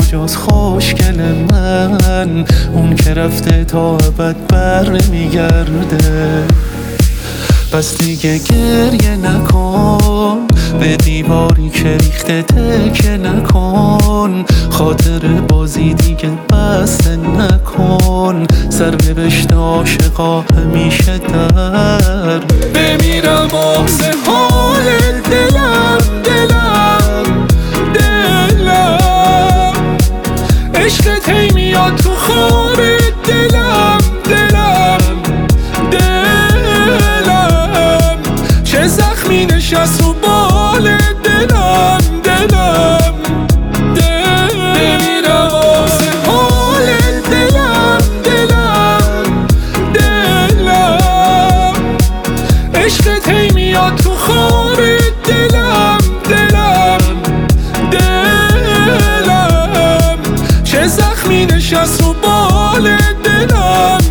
جز خوشگل من، اون که رفته تا ابد بر نمیگرده. پس دیگه گریه نکن، به دیواری که ریخته تکیه نکن، خاطر بازی دیگه بسته نکن، سرنوشت عاشقا همیشه در. بمیرم واسه حال دلم عشقت هی میاد تو خواب دلم چه زخمی نشست رو بال دلم بمیرم واسه حال دلم عشقت هی میاد تو خواب دلم چه زخمی نشست رو بال دلم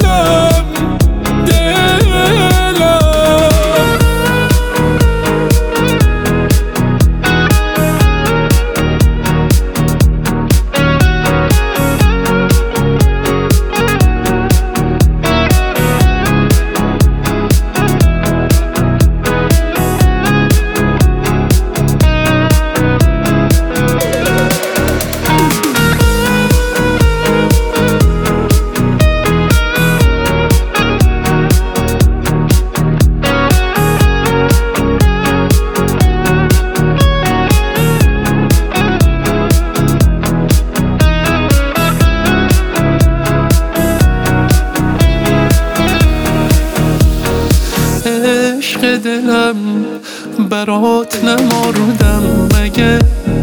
عشق دلم برات نمردم مگه،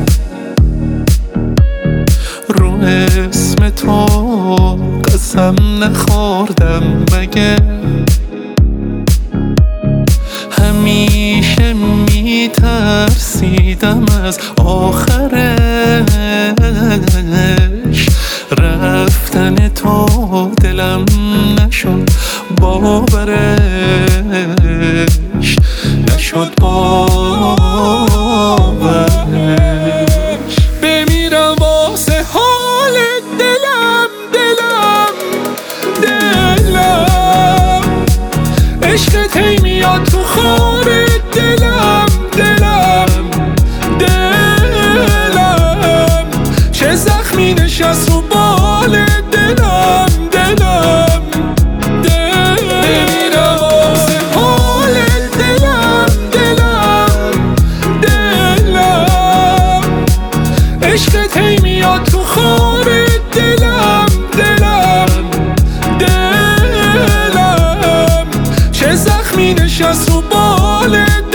رو اسم تو قسم نخوردم مگه، همیشه میترسیدم از آخرش، رفتن تو دلم نشد باورش، نشد باورش. بمیرم واسه حال دلم عشقت هی میاد تو خواب دلم چه زخمی نشست رو بال دلم بمیرم واسه حال دلم عشقت هی میاد تو خواب دلم چه زخمی نشست رو بال